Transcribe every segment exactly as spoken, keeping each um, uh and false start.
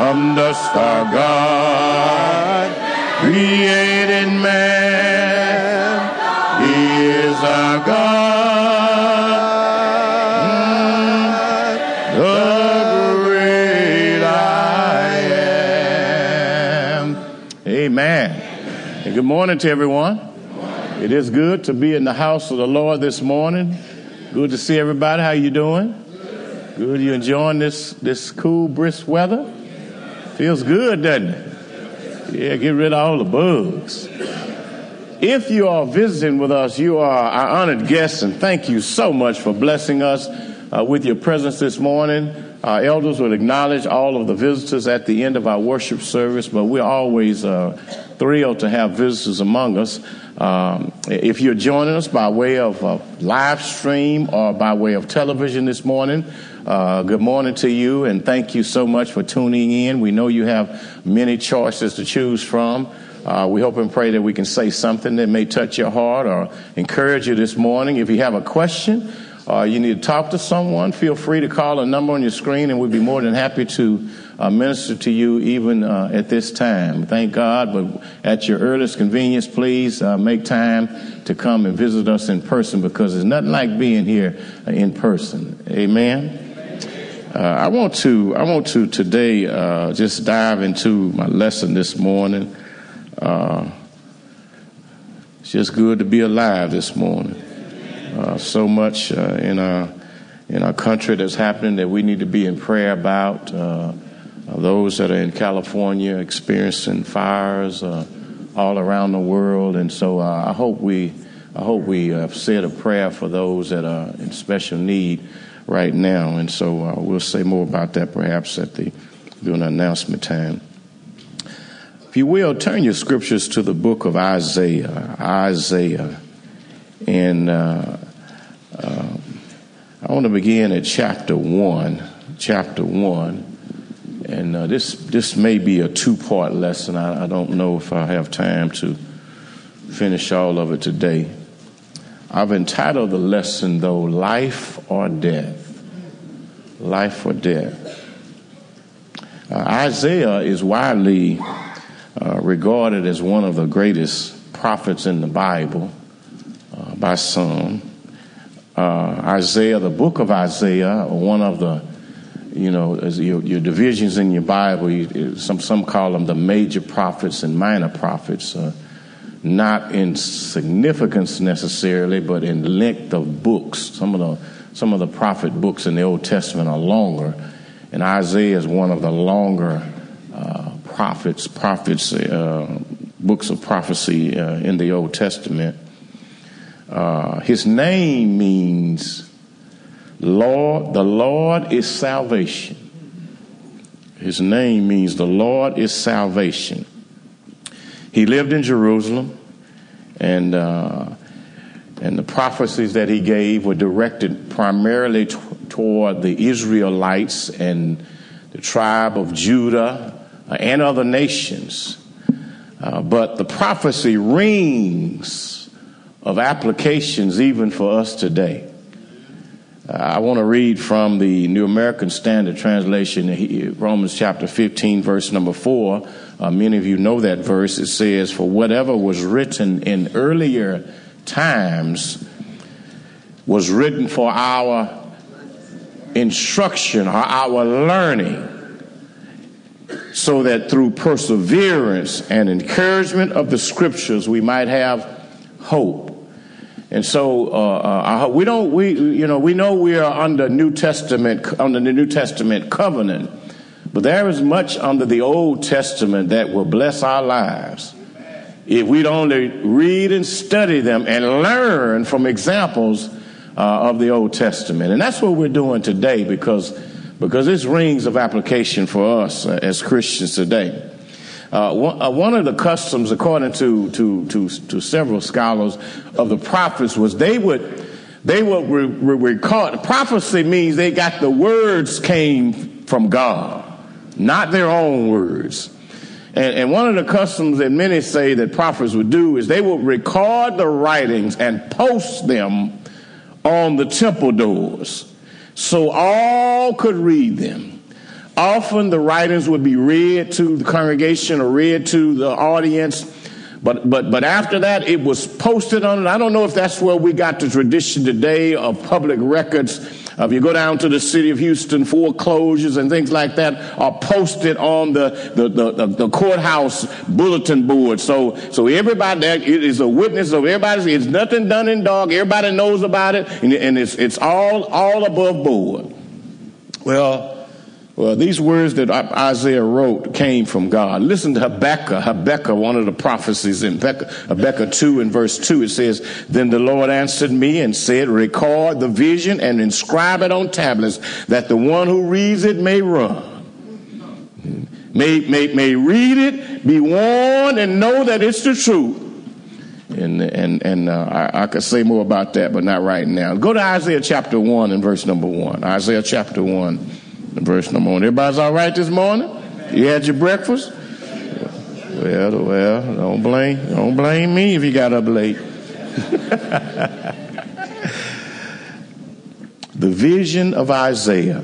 From dust our God created man. He is our God, the great I am. Amen. And good morning to everyone. It is good to be in the house of the Lord this morning. Good to see everybody. How you doing? Good. You enjoying this this cool, brisk weather? Feels good, doesn't it? Yeah, get rid of all the bugs. If you are visiting with us, you are our honored guests, and thank you so much for blessing us uh, with your presence this morning. Our elders will acknowledge all of the visitors at the end of our worship service, but we're always uh, thrilled to have visitors among us. Um, if you're joining us by way of uh, live stream or by way of television this morning, uh, good morning to you, and thank you so much for tuning in. We know you have many choices to choose from. Uh, we hope and pray that we can say something that may touch your heart or encourage you this morning. If you have a question or you need to talk to someone, feel free to call a number on your screen, and we'd be more than happy to uh, minister to you even uh, at this time. Thank God, but at your earliest convenience, please uh, make time to come and visit us in person, because there's nothing like being here uh, in person. Amen. Uh, I want to I want to today uh, just dive into my lesson this morning. Uh, it's just good to be alive this morning. Uh, so much uh, in our in our country that's happening that we need to be in prayer about. Uh, those that are in California experiencing fires uh, all around the world, and so uh, I hope we I hope we have said a prayer for those that are in special need right now. And so uh, we'll say more about that perhaps at the during the announcement time. If you will, turn your scriptures to the book of Isaiah. Isaiah. And uh, uh, I want to begin at chapter one. Chapter one. And uh, this this may be a two-part lesson. I, I don't know if I have time to finish all of it today. I've entitled the lesson, though, Life or Death. Life or Death. Uh, Isaiah is widely uh, regarded as one of the greatest prophets in the Bible uh, by some. Uh, Isaiah, the book of Isaiah, one of the, you know, as your, your divisions in your Bible, you, some, some call them the major prophets and minor prophets. Uh, Not in significance necessarily, but in length of books. Some of the some of the prophet books in the Old Testament are longer, and Isaiah is one of the longer uh, prophets, prophets, uh, books of prophecy uh, in the Old Testament. Uh, his name means Lord. The Lord is salvation. His name means the Lord is salvation. He lived in Jerusalem, and uh, and the prophecies that he gave were directed primarily t- toward the Israelites and the tribe of Judah uh, and other nations. Uh, but the prophecy rings of applications even for us today. Uh, I want to read from the New American Standard Translation, Romans chapter fifteen, verse number four. Uh, many of you know that verse. It says, "For whatever was written in earlier times was written for our instruction or our learning, so that through perseverance and encouragement of the scriptures we might have hope." And so uh, uh, we don't we you know we know we are under New Testament under the New Testament covenant. But there is much under the Old Testament that will bless our lives if we'd only read and study them and learn from examples uh, of the Old Testament. And that's what we're doing today, because because this rings of application for us uh, as Christians today. Uh, one, uh, one of the customs, according to, to to to several scholars, of the prophets was they would they would re- re- record. Prophecy means they got the words came from God, not their own words. And, and one of the customs that many say that prophets would do is they would record the writings and post them on the temple doors so all could read them. Often the writings would be read to the congregation or read to the audience, but but but after that it was posted on it. I don't know if that's where we got the tradition today of public records. Uh, if you go down to the city of Houston, foreclosures and things like that are posted on the the, the, the, the courthouse bulletin board. So so everybody there is a witness of everybody. It's nothing done in dark. Everybody knows about it, and, and it's it's all all above board. Well. Well, these words that Isaiah wrote came from God. Listen to Habakkuk. Habakkuk, one of the prophecies in Habakkuk, Habakkuk two and verse two, it says, "Then the Lord answered me and said, record the vision and inscribe it on tablets, that the one who reads it may run. May, may, may read it, be warned, and know that it's the truth." And and and uh, I, I could say more about that, but not right now. Go to Isaiah chapter one and verse number one. Isaiah chapter one. Verse number one. Everybody's all right this morning? You had your breakfast? Well, well, don't blame, don't blame me if you got up late. The vision of Isaiah,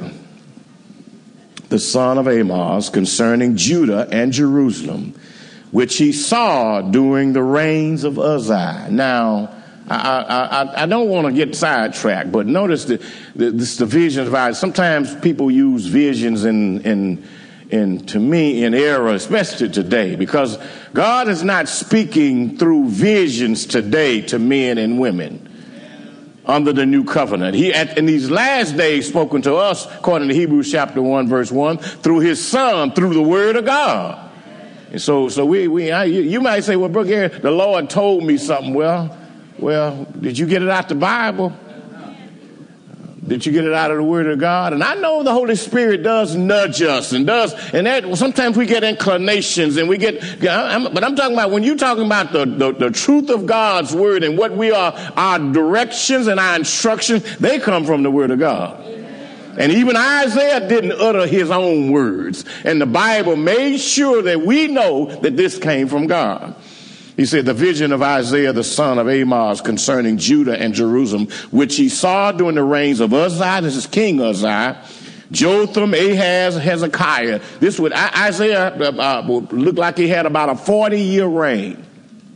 the son of Amoz, concerning Judah and Jerusalem, which he saw during the reigns of Uzziah. Now, I, I, I don't want to get sidetracked, but notice that this the visions of Isaiah. Sometimes people use visions in, in, in, to me, in error, especially today, because God is not speaking through visions today to men and women under the new covenant. He, at, in these last days, spoken to us, according to Hebrews chapter one, verse one, through his son, through the word of God. And so, so we, we, I, you, you might say, well, Brooke, Aaron, the Lord told me something. Well, Well, did you get it out the Bible? Did you get it out of the Word of God? And I know the Holy Spirit does nudge us and does, and that sometimes we get inclinations and we get, I'm, but I'm talking about when you're talking about the, the, the truth of God's Word and what we are, our directions and our instructions, they come from the Word of God. And even Isaiah didn't utter his own words. And the Bible made sure that we know that this came from God. He said, the vision of Isaiah, the son of Amoz, concerning Judah and Jerusalem, which he saw during the reigns of Uzziah, this is King Uzziah, Jotham, Ahaz, Hezekiah. This would, Isaiah uh, looked like he had about a forty-year reign.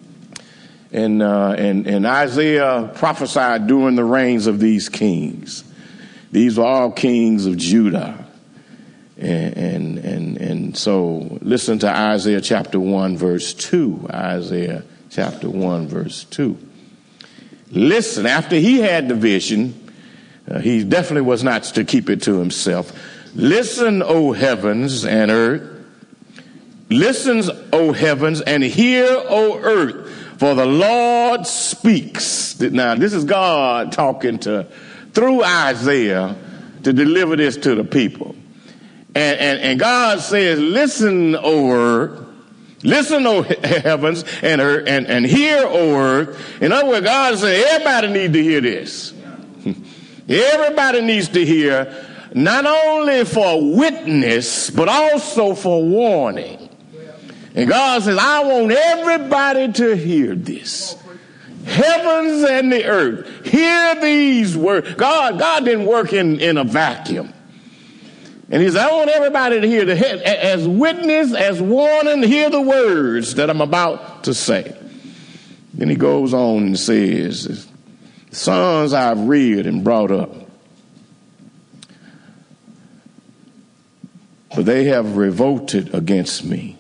And, uh, and, and Isaiah prophesied during the reigns of these kings. These were all kings of Judah. And, and and and so listen to Isaiah chapter one, verse two. Isaiah chapter one, verse two. Listen, after he had the vision, uh, he definitely was not to keep it to himself. Listen, O heavens and earth. Listen, O heavens, and hear, O earth, for the Lord speaks. Now, this is God talking to through Isaiah to deliver this to the people. And, and, and God says, listen, O earth, listen, O heavens, and, earth, and, and hear, O earth. In other words, God says, everybody needs to hear this. Everybody needs to hear, not only for witness, but also for warning. And God says, I want everybody to hear this. Heavens and the earth, hear these words. God, God didn't work in, in a vacuum. And he said, I want everybody to hear, the, as witness, as warning, hear the words that I'm about to say. Then he goes on and says, sons I've reared and brought up, but they have revolted against me.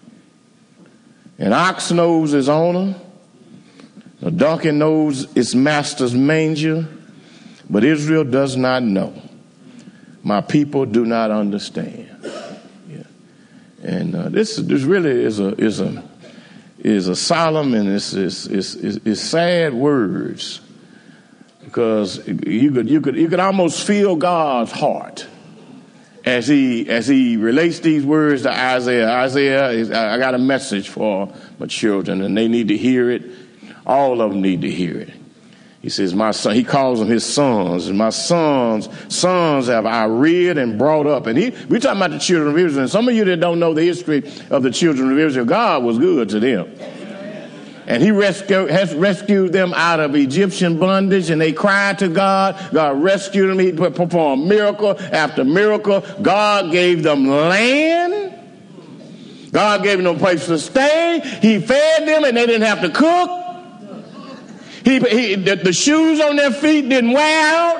An ox knows his owner, a donkey knows its master's manger, but Israel does not know. My people do not understand. Yeah. And uh, this this really is a is a is a solemn and it's it's, it's, it's sad words, because you could you could you could almost feel God's heart as he as he relates these words to Isaiah. Isaiah is, I got a message for my children, and they need to hear it. All of them need to hear it. He says, my son, he calls them his sons, and my sons, sons have I reared and brought up. And he, we're talking about the children of Israel. And some of you that don't know the history of the children of Israel, God was good to them. And he rescue, has rescued them out of Egyptian bondage, and they cried to God. God rescued them. He performed miracle after miracle. God gave them land. God gave them a place to stay. He fed them, and they didn't have to cook. He, he, the, the shoes on their feet didn't wear out.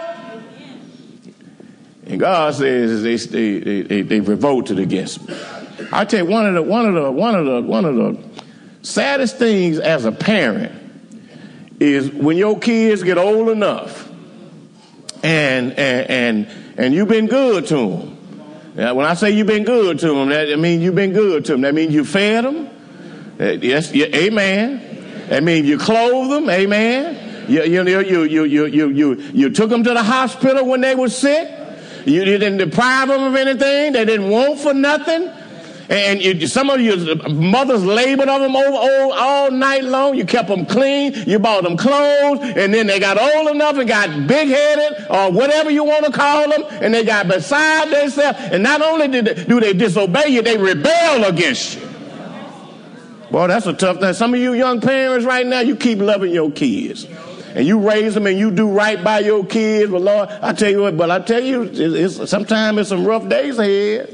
And God says they, they, they, they revolted against me. I tell you, one of the one of the one of the one of the saddest things as a parent is when your kids get old enough and and and, and you've been good to them. Now, when I say you've been good to them, that means you've been good to them. That means you fed them. Yes, yeah, amen. That means you clothed them. Amen. You you you you you you you you, you took them to the hospital when they were sick. You didn't deprive them of anything. They didn't want for nothing. And you, some of your mothers labored on them over, all, all night long. You kept them clean. You bought them clothes. And then they got old enough and got big-headed or whatever you want to call them. And they got beside themselves. And not only did they, do they disobey you, they rebel against you. Boy, that's a tough thing. Some of you young parents right now, you keep loving your kids. And you raise them and you do right by your kids. But Lord, I tell you what, but I tell you, it's, it's, sometimes it's some rough days ahead.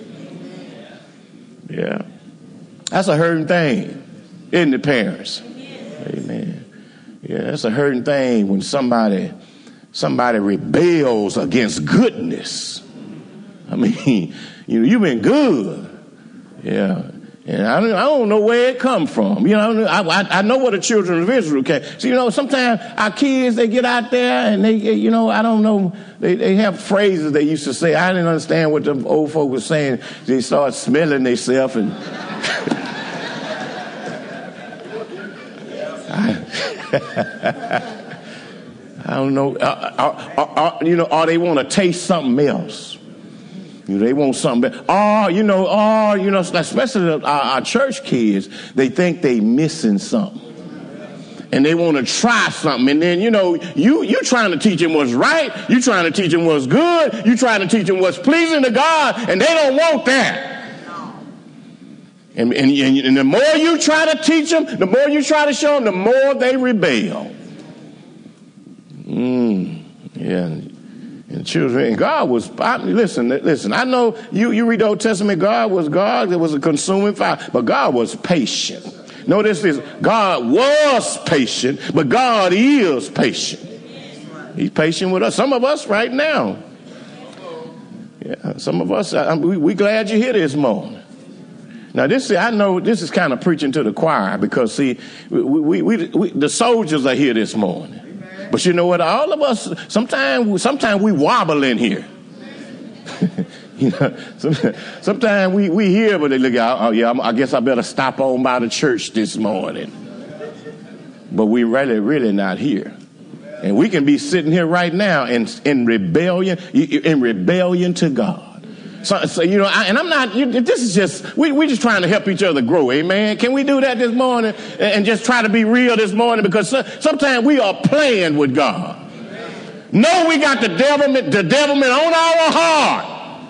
Yeah. That's a hurting thing, isn't it, parents? Amen. Yeah, that's a hurting thing when somebody somebody rebels against goodness. I mean, you know, you've been good. Yeah. And I don't, I don't know where it come from. You know, I, I, I know where the children of Israel came. So, you know, sometimes our kids, they get out there and they, you know, I don't know, they, they have phrases they used to say. I didn't understand what the old folk were saying. They start smelling themselves and I, I don't know. Uh, uh, uh, uh, you know, or they want to taste something else. You know, they want something better. Oh, you know, oh, you know, especially our, our church kids, they think they missing something. And they want to try something. And then, you know, you, you trying to teach them what's right. You trying to teach them what's good. You trying to teach them what's pleasing to God. And they don't want that. And, and, and the more you try to teach them, the more you try to show them, the more they rebel. Mm, yeah. And children, and God was, I, listen, listen, I know you, you read the Old Testament, God was God, there was a consuming fire, but God was patient. Notice this, God was patient, but God is patient. He's patient with us. Some of us right now. Yeah, some of us, I, we, we glad you're here this morning. Now, this I know this is kind of preaching to the choir because, see, we, we, we, we, the soldiers are here this morning. But you know what? All of us, sometimes sometimes we wobble in here. You know, sometimes we, we hear, but they look out, oh, yeah, I guess I better stop on by the church this morning. But we really, really not here. And we can be sitting here right now in, in rebellion, in rebellion to God. So, so you know, I, and I'm not, you, this is just, we, we're just trying to help each other grow, amen? Can we do that this morning and, and just try to be real this morning? Because so, sometimes we are playing with God. No, we got the devilment, the devilment on our heart.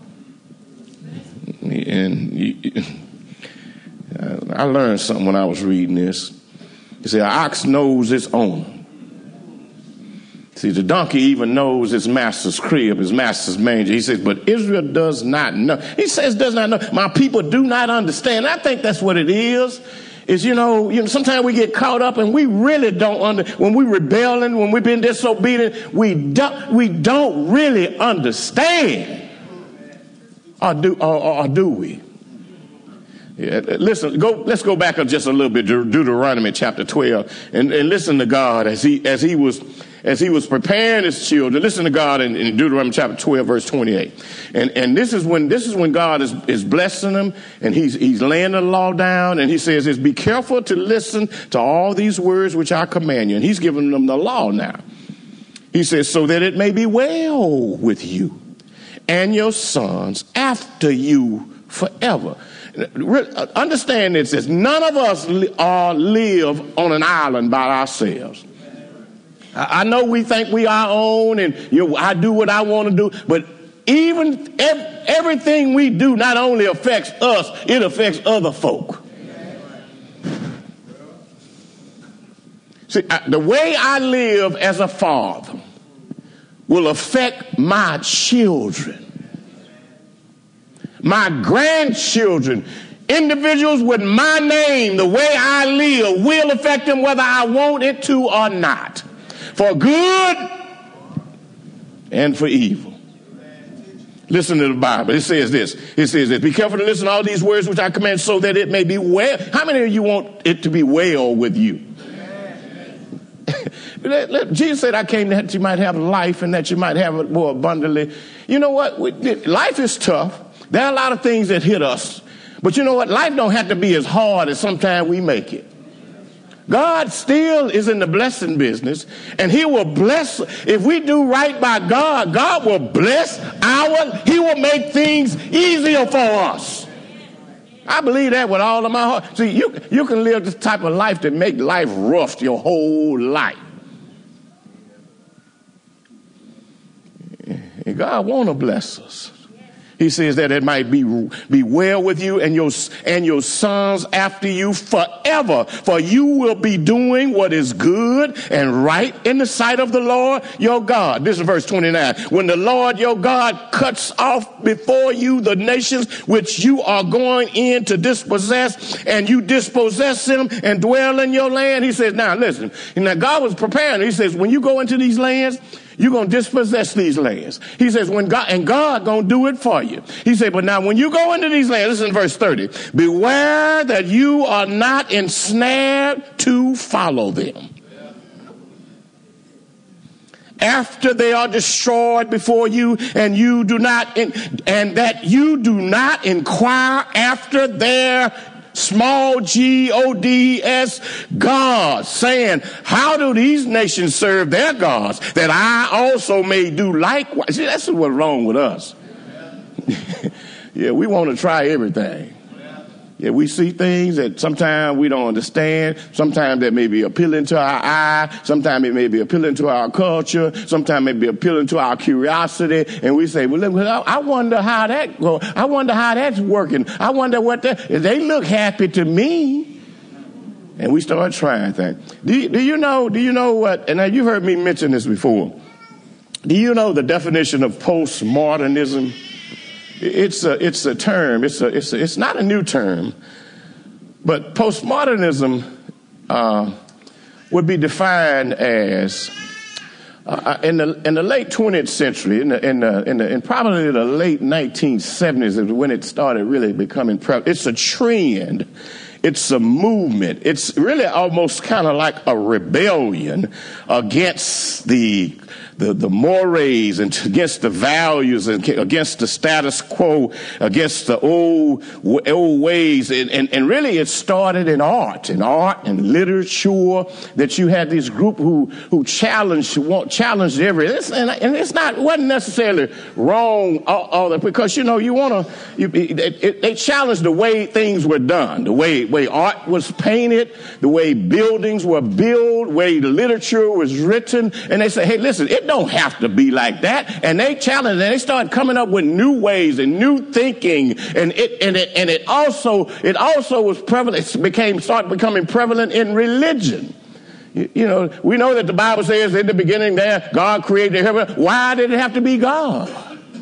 And you, I learned something when I was reading this. You see, an ox knows its owner. See, the donkey even knows his master's crib, his master's manger. He says, but Israel does not know. He says, does not know. My people do not understand. I think that's what it is. Is, you know, you know, sometimes we get caught up and we really don't under, when we rebelling, when we've been disobedient, we don't, we don't really understand. Or do, or, or do we? Yeah, listen, go, let's go back just a little bit to Deuteronomy chapter twelve and, and listen to God as he, as he was, as he was preparing his children. Listen to God in, in Deuteronomy chapter twelve, verse twenty-eight. And, and this is when, this is when God is, is blessing them and he's, he's laying the law down and he says, is be careful to listen to all these words which I command you. And he's giving them the law now. He says, so that it may be well with you and your sons after you forever. Understand this, is none of us uh, live on an island by ourselves. I, I know we think we our own and you know, I do what I want to do, but even ev- everything we do not only affects us, it affects other folk. See, I, the way I live as a father will affect my children, my grandchildren. Individuals with my name, the way I live, will affect them whether I want it to or not, for good and for evil. Listen to the Bible. It says this. It says this. Be careful to listen to all these words which I command, so that it may be well. How many of you want it to be well with you? Jesus said, I came that you might have life and that you might have it more abundantly. You know what? Life is tough. There are a lot of things that hit us. But you know what? Life don't have to be as hard as sometimes we make it. God still is in the blessing business, and he will bless. If we do right by God, God will bless our, he will make things easier for us. I believe that with all of my heart. See, you, you can live this type of life that make life rough your whole life. And God want to bless us. He says that it might be, be well with you and your, and your sons after you forever. For you will be doing what is good and right in the sight of the Lord your God. This is verse twenty-nine. When the Lord your God cuts off before you the nations which you are going in to dispossess, and you dispossess them and dwell in your land. He says, now listen, now God was preparing. He says, when you go into these lands, you're going to dispossess these lands. He says, when God, and God going to do it for you. He said, but now when you go into these lands, listen to verse thirty, beware that you are not ensnared to follow them. After they are destroyed before you, and you do not, in, and that you do not inquire after their small G O D S gods, saying, how do these nations serve their gods, that I also may do likewise? See, that's what's wrong with us. Yeah, we want to try everything. Yeah, we see things that sometimes we don't understand. Sometimes that may be appealing to our eye. Sometimes it may be appealing to our culture. Sometimes it may be appealing to our curiosity. And we say, well, look, I wonder how that go. I wonder how that's working. I wonder what that, they look happy to me. And we start trying things. Do you, do you know, do you know what, and now you've heard me mention this before. Do you know the definition of postmodernism? It's a, it's a term. It's a, it's a, it's not a new term, but postmodernism uh, would be defined as uh, in the in the late twentieth century, in the, in the, in, the, in probably the late nineteen seventies is when it started really becoming prevalent. It's a trend. It's a movement. It's really almost kind of like a rebellion against the The, the mores and against the values and against the status quo, against the old old ways. And, and, and really it started in art, in art and literature, that you had this group who, who challenged, challenged everything. And, and it's not, wasn't necessarily wrong, all, all that, because, you know, you want to, you, it, it, they challenged the way things were done, the way, way art was painted, the way buildings were built, the way literature was written. And they say, hey, listen, it don't have to be like that. And they challenged, and they started coming up with new ways and new thinking. And it, and it, and it also, it also was prevalent, it became, started becoming prevalent in religion. You, you know, we know that the Bible says in the beginning there, God created heaven. Why did it have to be God?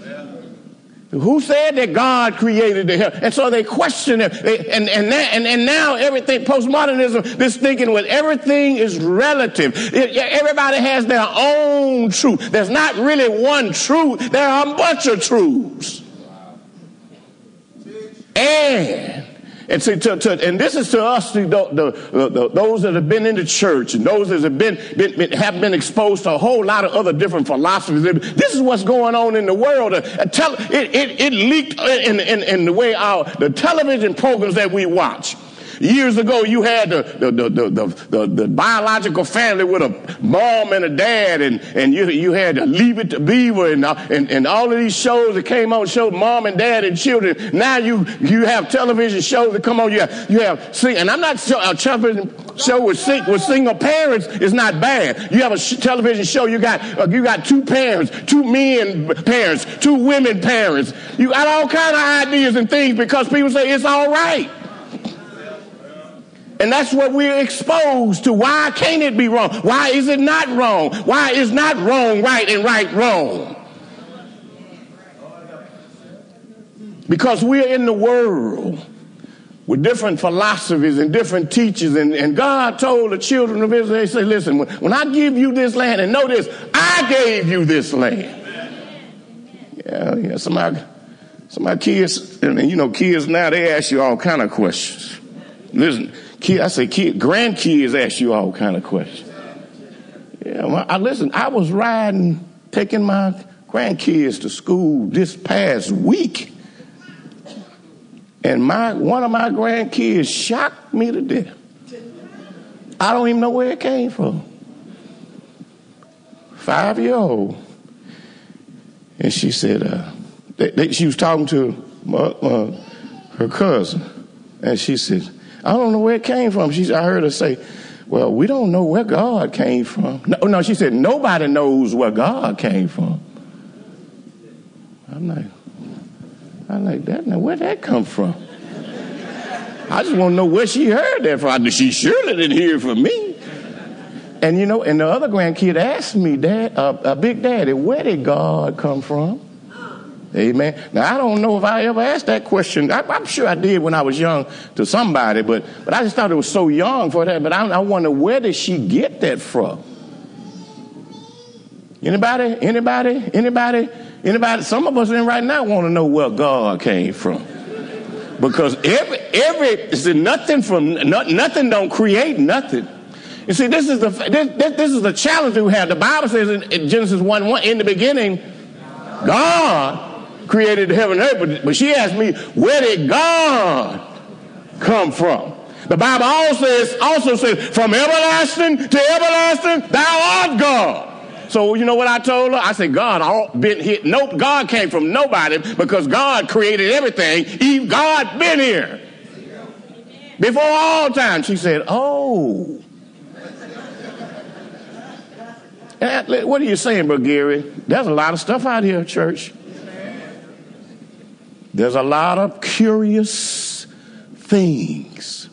Who said that God created the heaven? And so they question it. They, and, and, that, and, and now everything, postmodernism, this thinking with everything is relative. It, everybody has their own truth. There's not really one truth. There are a bunch of truths. And And, to, to, to, and this is to us, the, the, the, those that have been in the church and those that have been, been, been have been exposed to a whole lot of other different philosophies. This is what's going on in the world. Uh, tele, it, it, it leaked in, in, in the way our the television programs that we watch. Years ago, you had the the, the, the, the, the biological family with a mom and a dad, and, and you you had to Leave It to Beaver, and, and and all of these shows that came on showed mom and dad and children. Now you you have television shows that come on. You have, you have sing, and I'm not sure a television show with sing, with single parents is not bad. You have a sh- television show. You got uh, you got two parents, two men parents, two women parents. You got all kind of ideas and things because people say it's all right. And that's what we're exposed to. Why can't it be wrong? Why is it not wrong? Why is not wrong right and right wrong? Because we're in the world with different philosophies and different teachers. And, and God told the children of Israel, he said, listen, when, when I give you this land, and know this, I gave you this land. Yeah, yeah, some of my, some of my kids, and you know, kids now, they ask you all kind of questions. Listen, kid, I say kid, grandkids ask you all kind of questions. Yeah, well, I listen, I was riding, taking my grandkids to school this past week. And my one of my grandkids shocked me to death. I don't even know where it came from. Five-year-old. And she said, uh, they, they, she was talking to my, uh, her cousin. And she said, I don't know where it came from. She, I heard her say, well, we don't know where God came from. No, no, she said, nobody knows where God came from. I'm like, I'm like, that. Now, where'd that come from? I just want to know where she heard that from. She surely didn't hear it from me. And, you know, and the other grandkid asked me, Dad, uh, uh, Big Daddy, where did God come from? Amen. Now, I don't know if I ever asked that question. I, I'm sure I did when I was young to somebody, but but I just thought it was so young for that. But I, I wonder, where did she get that from? Anybody? Anybody? Anybody? Anybody? Some of us in right now want to know where God came from. Because every, every, see, nothing from, no, nothing don't create nothing. You see, this is the, this, this is the challenge we have. The Bible says in, in Genesis one one, in the beginning, God created heaven and earth. But, but she asked me, where did God come from? The Bible also says, also says, from everlasting to everlasting, thou art God. So you know what I told her? I said, God, I been here. Nope, God came from nobody because God created everything. Eve, God been here before all time. She said, oh. And what are you saying, Brother Gary? There's a lot of stuff out here, church. There's a lot of curious things.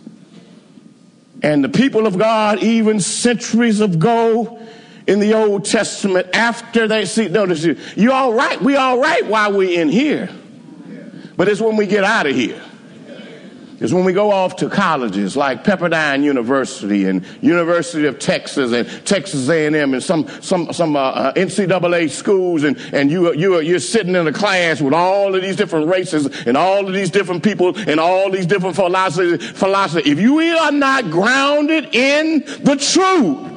And the people of God, even centuries ago, in the Old Testament, after they see, notice you, you all right, we all right while we in here. But it's when we get out of here. It's when we go off to colleges like Pepperdine University and University of Texas and Texas A and M and some some some uh, uh, N C double A schools, and and you you you're sitting in a class with all of these different races and all of these different people and all these different philosophies. Philosophy. If you are not grounded in the truth,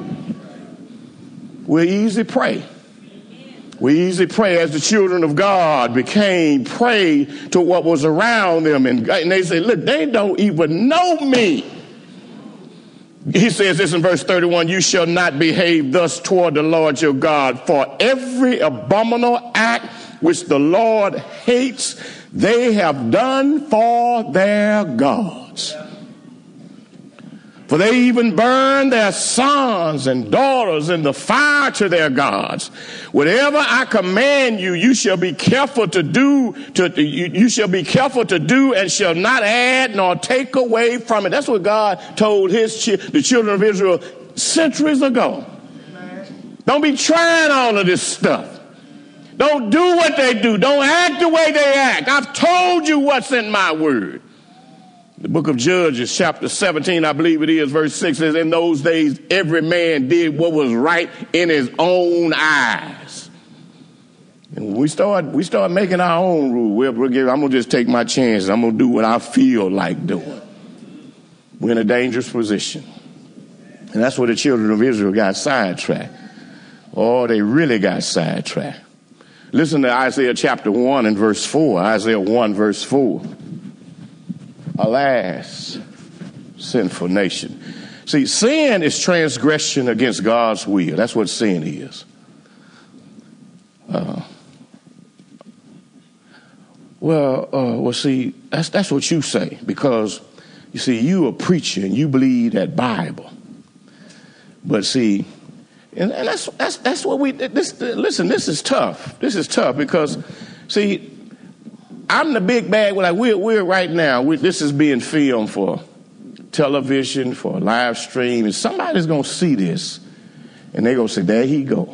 we're easy prey. We easy prey as the children of God became prey to what was around them. And, and they say, look, they don't even know me. He says this in verse thirty-one, you shall not behave thus toward the Lord your God, for every abominable act which the Lord hates, they have done for their gods. For they even burn their sons and daughters in the fire to their gods. Whatever I command you, you shall be careful to do, to, you, you shall be careful to do and shall not add nor take away from it. That's what God told his the children of Israel centuries ago. Don't be trying all of this stuff. Don't do what they do. Don't act the way they act. I've told you what's in my word. The book of Judges, chapter seventeen, I believe it is, verse six says, in those days, every man did what was right in his own eyes. And when we start, we start making our own rule. We're, we're, I'm going to just take my chances. I'm going to do what I feel like doing. We're in a dangerous position. And that's where the children of Israel got sidetracked. Oh, they really got sidetracked. Listen to Isaiah chapter one and verse four. Isaiah one, verse four. Alas, sinful nation. See, sin is transgression against God's will. That's what sin is. Uh, well, uh, well, see, that's that's what you say, because you see, you a preacher and you believe that Bible. But see, and, and that's that's that's what we. This listen, this is tough. This is tough because, see, I'm the big bag. Like we're we're right now. We, this is being filmed for television, for a live stream, and somebody's going to see this, and they're going to say, there he go.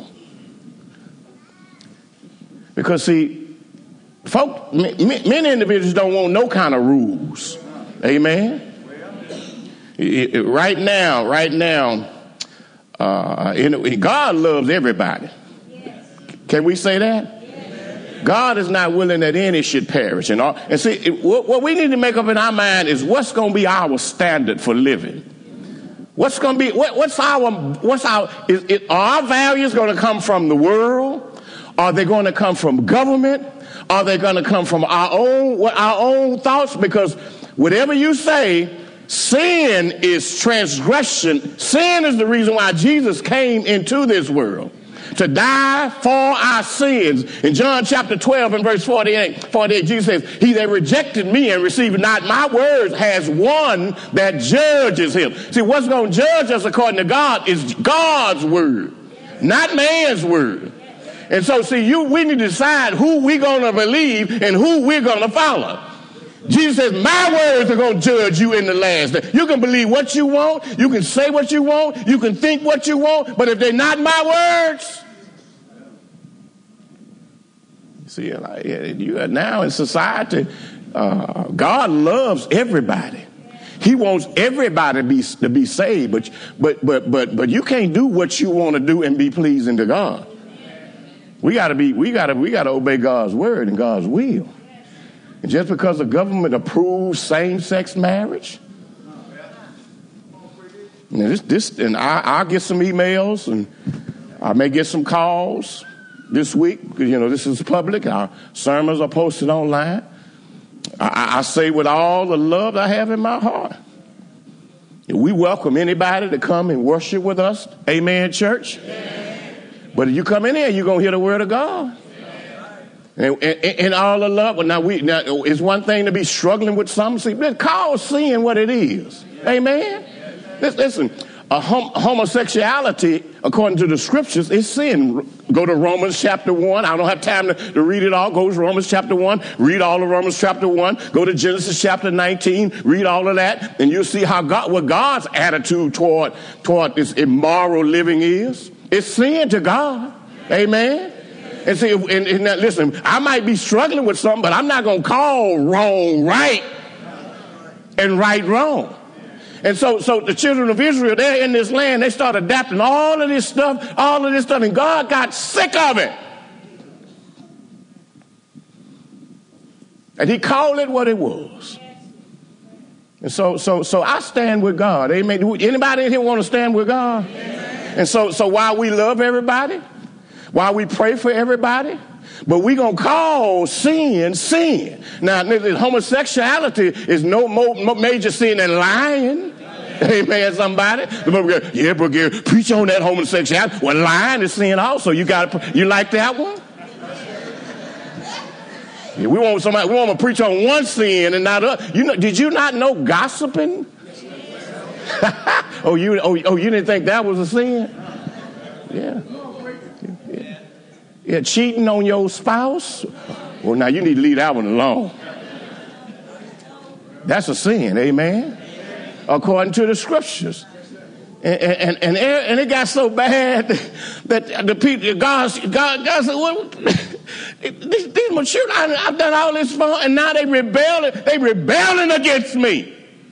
Because, see, folk, many individuals don't want no kind of rules. Amen? It, it, right now, right now, uh, in, God loves everybody. Can we say that? God is not willing that any should perish. And, all, and see, it, what, what we need to make up in our mind is what's going to be our standard for living. What's going to be, what, what's our, what's our, is it, are our values going to come from the world? Are they going to come from government? Are they going to come from our own, what, our own thoughts? Because whatever you say, sin is transgression. Sin is the reason why Jesus came into this world. To die for our sins. In John chapter twelve and verse forty-eight, forty-eight, Jesus says, he that rejected me and received not my words has one that judges him. See, what's going to judge us according to God is God's word, not man's word. And so, see, you, we need to decide who we're going to believe and who we're going to follow. Jesus says, my words are going to judge you in the last day. You can believe what you want. You can say what you want. You can think what you want. But if they're not my words, see, like, you are now in society, uh, God loves everybody. He wants everybody to be, to be saved. But, but, but, but, but you can't do what you want to do and be pleasing to God. We got to be, we got to, we got to obey God's word and God's will. And just because the government approves same-sex marriage, and this, this, and I, I'll get some emails, and I may get some calls this week. You know, this is public. Our sermons are posted online. I, I say with all the love I have in my heart, we welcome anybody to come and worship with us. Amen, church. Amen. But if you come in here, you're gonna hear the word of God. And, and, and all the love. Now, we, now, it's one thing to be struggling with something. See, call sin what it is. Amen? Listen, a hom- homosexuality, according to the scriptures, is sin. Go to Romans chapter one. I don't have time to, to read it all. Go to Romans chapter one. Read all of Romans chapter one. Go to Genesis chapter nineteen. Read all of that. And you'll see how God, what God's attitude toward, toward this immoral living is. It's sin to God. Amen? And see, and, and listen, I might be struggling with something, but I'm not going to call wrong right and right wrong. And so, so the children of Israel, they're in this land, they start adapting all of this stuff, all of this stuff, and God got sick of it. And he called it what it was. And so, so, so I stand with God. Amen. Anybody in here want to stand with God? And so, so while we love everybody, while we pray for everybody, but we're going to call sin, sin. Now, homosexuality is no more, more major sin than lying. Amen, somebody. Yeah, but Gary, preach on that homosexuality. Well, lying is sin also. You got you like that one? Yeah, we want somebody. We want to preach on one sin and not other. You know? Did you not know gossiping? oh, you oh, oh you didn't think that was a sin? Yeah. yeah. Yeah, cheating on your spouse. Well, now you need to leave that one alone. That's a sin. Amen. According to the scriptures. And, and, and, and it got so bad that the people, God, God, God said, well, these, these mature, I, I've done all this for, and now they rebelling, they rebelling against me.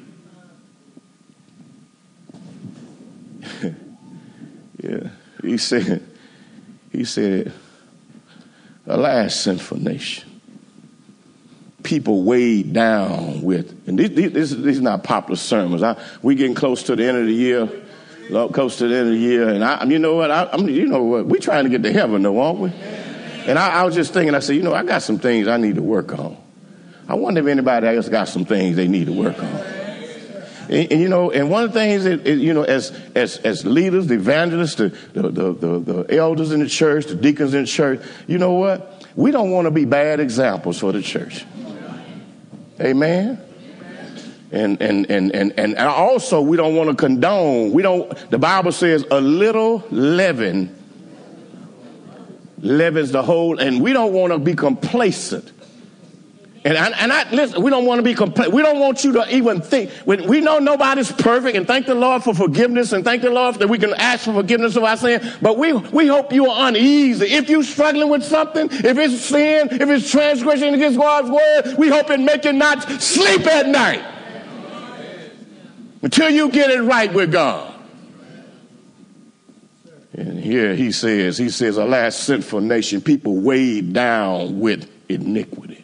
yeah, he said, he said, alas, sinful nation. People weighed down with, and these, these, these are not popular sermons. I, we getting close to the end of the year, close to the end of the year, and I, you know what? I, I'm, you know what? We trying to get to heaven, though, aren't we? And I, I was just thinking. I said, you know, I got some things I need to work on. I wonder if anybody else got some things they need to work on. And, and you know, and one of the things that, you know, as as as leaders, the evangelists, the the, the the the elders in the church, the deacons in the church, you know what? We don't want to be bad examples for the church. Amen. And, and, and, and, and also we don't want to condone. We don't, the Bible says a little leaven leavens the whole, and we don't want to be complacent And I, and I listen, we don't want to be complete. We don't want you to even think. When we know nobody's perfect, and thank the Lord for forgiveness, and thank the Lord that we can ask for forgiveness of our sin. But we we hope you are uneasy. If you're struggling with something, if it's sin, if it's transgression against God's word, we hope it make you not sleep at night until you get it right with God. And here he says, he says, alas, sinful nation, people weighed down with iniquity.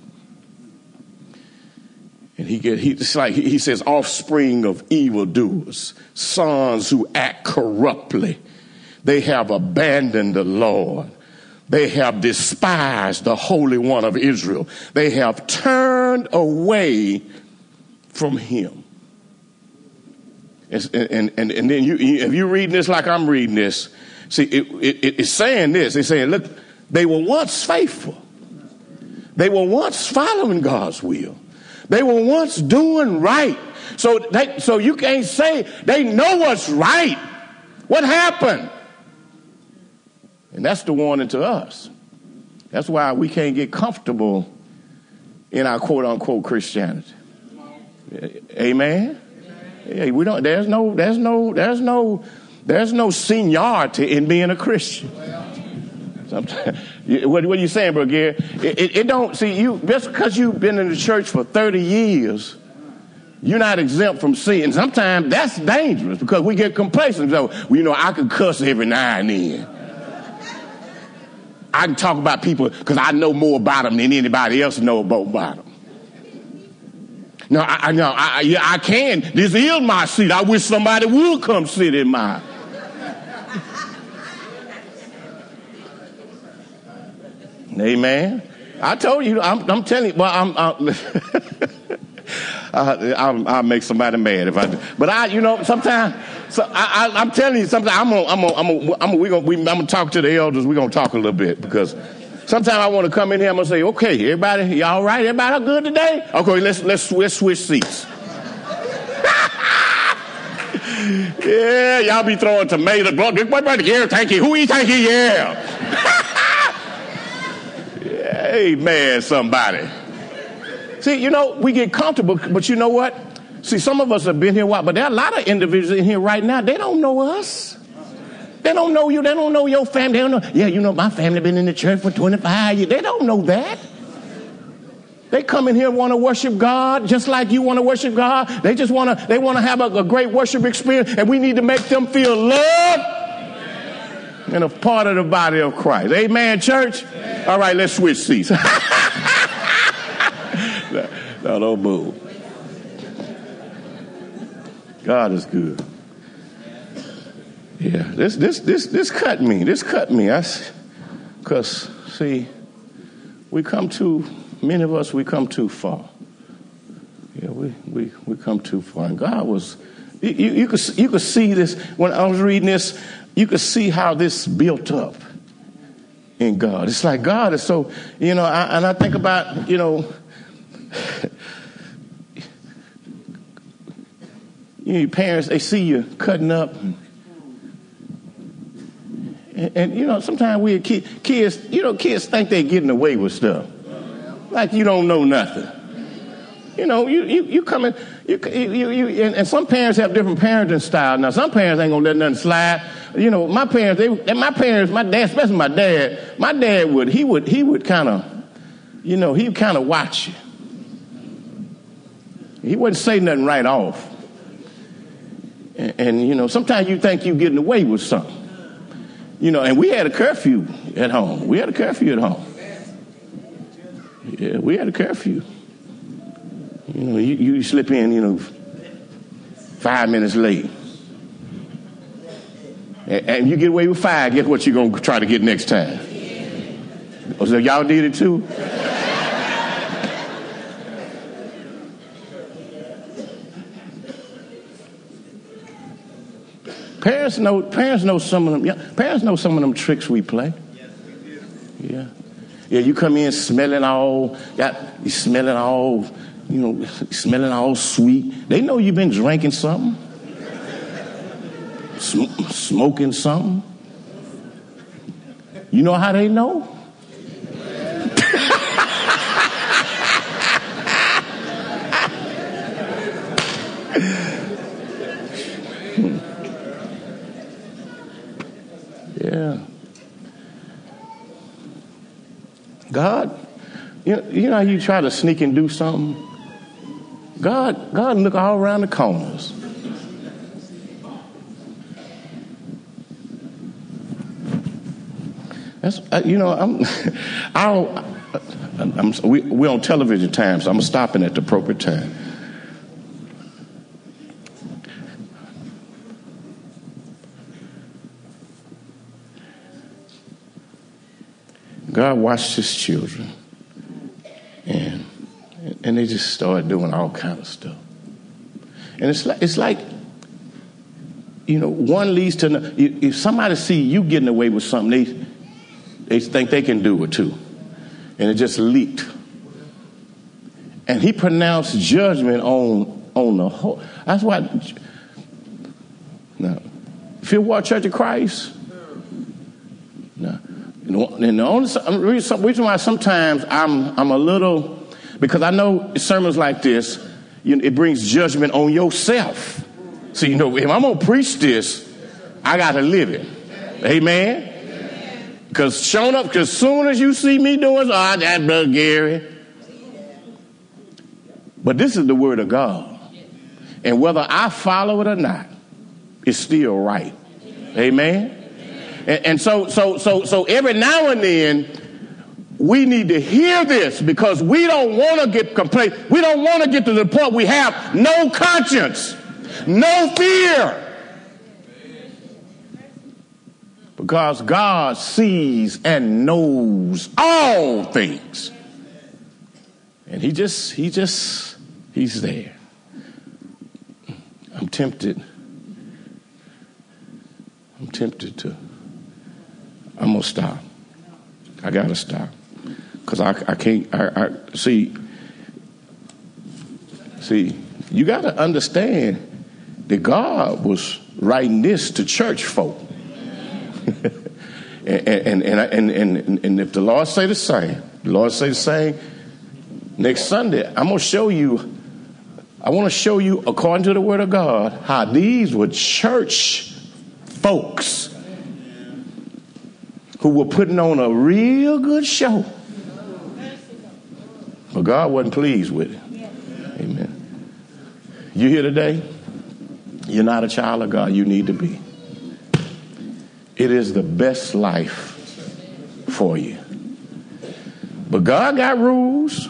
And he get he it's like he says, offspring of evildoers, sons who act corruptly. They have abandoned the Lord. They have despised the Holy One of Israel. They have turned away from him. And and and, and then you if you're reading this like I'm reading this, see it, it, it's saying this. It's saying, look, they were once faithful. They were once following God's will. They were once doing right. So they, so you can't say they know what's right. What happened? And that's the warning to us. That's why we can't get comfortable in our quote unquote Christianity. Amen. Hey, we don't. There's no. There's no. There's no. There's no seniority in being a Christian. Sometimes, what, what are you saying, Brother Gary? It, it, it don't, see, you just because you've been in the church for thirty years, you're not exempt from sin. Sometimes that's dangerous because we get complacent. So, well, you know, I can cuss every now and then. I can talk about people because I know more about them than anybody else know about them. No, I, I, no, I, yeah, I can. This is my seat. I wish somebody would come sit in mine. Amen. I told you, I'm, I'm telling you, well, I'm, I'm I, I'll, I'll make somebody mad if I do. But I, you know, sometimes, so I, I, I'm telling you, sometimes I'm gonna, I'm gonna, I'm gonna, I'm gonna, we gonna, we, I'm gonna talk to the elders. We're gonna talk a little bit because sometimes I want to come in here. I'm gonna say, okay, everybody, y'all right? Everybody good today? Okay, let's let's let's switch seats. Yeah, y'all be throwing tomatoes. What about the Gary? Thank you. Who he think he is? Amen, somebody. See, you know, we get comfortable, but you know what? See, some of us have been here a while, but there are a lot of individuals in here right now. They don't know us. They don't know you. They don't know your family. They don't know. Yeah, you know, my family been in the church for twenty-five years. They don't know that. They come in here and want to worship God just like you want to worship God. They just want to, they want to have a, a great worship experience, and we need to make them feel loved and a part of the body of Christ. Amen, church? All right, let's switch seats. no, no, don't move. God is good. Yeah, this this this this cut me. This cut me. Because, see, we come too, many of us, we come too far. Yeah, we we, we come too far. And God was, you, you, you, could, you could see this, when I was reading this, you could see how this built up in God. It's like God is so, you know, I, and I think about, you know, you know, your parents, they see you cutting up. And, and, and you know, sometimes we kids, kids, you know, kids think they're getting away with stuff. Like you don't know nothing. You know, you you, you come in, you, you, you, and, and some parents have different parenting styles. Now, some parents ain't going to let nothing slide. You know, my parents, they, my parents, my dad, especially my dad, my dad would, he would, he would kind of, you know, he would kind of watch you. He wouldn't say nothing right off. And, and, you know, sometimes you think you're getting away with something. You know, and we had a curfew at home. We had a curfew at home. Yeah, we had a curfew. You know, you, you slip in, you know, five minutes late. And you get away with five, guess what you're going to try to get next time? Oh, so y'all did it too? Parents know, parents know some of them, yeah, parents know some of them tricks we play. Yeah. Yeah, you come in smelling all, got, you smelling all, you know, smelling all sweet. They know you've been drinking something. Sm- smoking something. You know how they know? You know, you know how you try to sneak and do something? God, God look all around the corners. That's, you know, I'm, I don't, I'm, we, we're on television time, so I'm stopping at the appropriate time. God watched his children, and and they just started doing all kind of stuff. And it's like, it's like, you know, one leads to another. If somebody see you getting away with something, they they think they can do it too, and it just leaked. And he pronounced judgment on on the whole. That's why. Now, Fieldwater Church of Christ. No. And the only reason why sometimes I'm I'm a little, because I know sermons like this, you know, it brings judgment on yourself. So, you know, if I'm going to preach this, I got to live it. Amen? Because showing up, because as soon as you see me doing, oh, that's Brother Gary. But this is the word of God. And whether I follow it or not, it's still right. Amen? And, and so, so, so, so every now and then, we need to hear this, because we don't want to get complaint. We don't want to get to the point we have no conscience, no fear, because God sees and knows all things, and He just, He just, He's there. I'm tempted. I'm tempted to. I'm going to stop. I got to stop. Because I, I can't, I, I see, see, you got to understand that God was writing this to church folk. and, and, and, and, and, and if the Lord say the same, the Lord say the same, next Sunday, I'm going to show you, I want to show you, according to the word of God, how these were church folks who were putting on a real good show. But God wasn't pleased with it. Amen. You here today? You're not a child of God. You need to be. It is the best life for you. But God got rules.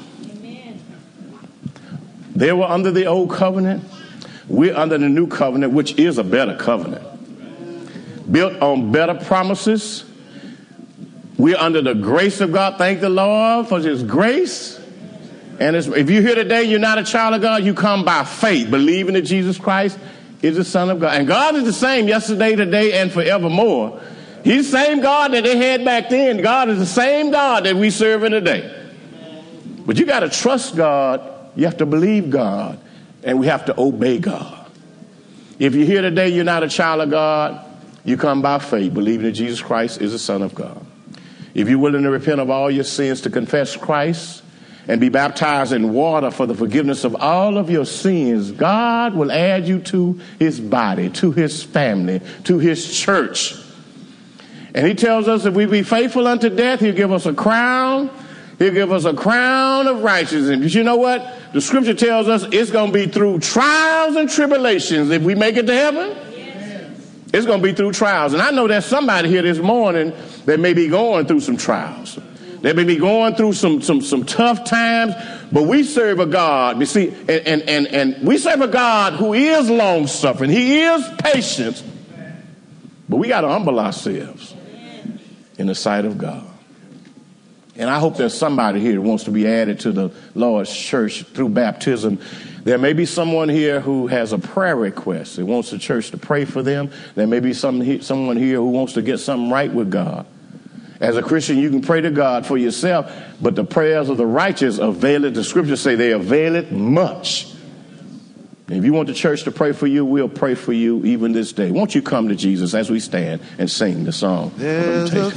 They were under the old covenant. We're under the new covenant, which is a better covenant. Built on better promises. We're under the grace of God. Thank the Lord for his grace. And if you're here today, you're not a child of God, you come by faith, believing that Jesus Christ is the Son of God. And God is the same yesterday, today, and forevermore. He's the same God that they had back then. God is the same God that we serve in today. But you got to trust God. You have to believe God. And we have to obey God. If you're here today, you're not a child of God, you come by faith, believing that Jesus Christ is the Son of God. If you're willing to repent of all your sins, to confess Christ and be baptized in water for the forgiveness of all of your sins, God will add you to his body, to his family, to his church. And he tells us if we be faithful unto death, he'll give us a crown. He'll give us a crown of righteousness. But you know what? The scripture tells us it's going to be through trials and tribulations if we make it to heaven. It's going to be through trials. And I know there's somebody here this morning that may be going through some trials. They may be going through some some some tough times, but we serve a God. You see, and and and, and we serve a God who is long-suffering. He is patient. But we got to humble ourselves in the sight of God. And I hope there's somebody here who wants to be added to the Lord's church through baptism. There may be someone here who has a prayer request. They wants the church to pray for them. There may be some, someone here who wants to get something right with God. As a Christian, you can pray to God for yourself, but the prayers of the righteous avail it. The scriptures say they avail it much. And if you want the church to pray for you, we'll pray for you even this day. Won't you come to Jesus as we stand and sing the song? There's a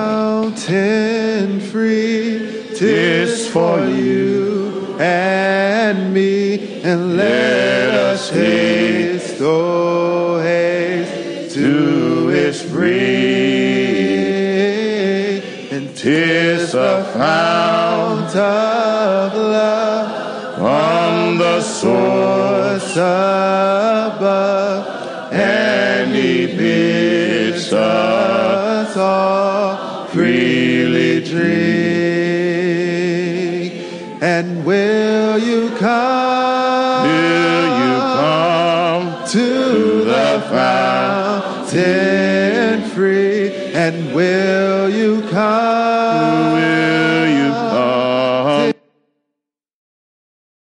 fountain free, 'tis for you and me, and let us haste, oh haste to his spring. And 'tis a fountain of love from the source above, and he bids us all freely drink. And will you come? Will you come to the fountain free? And will you come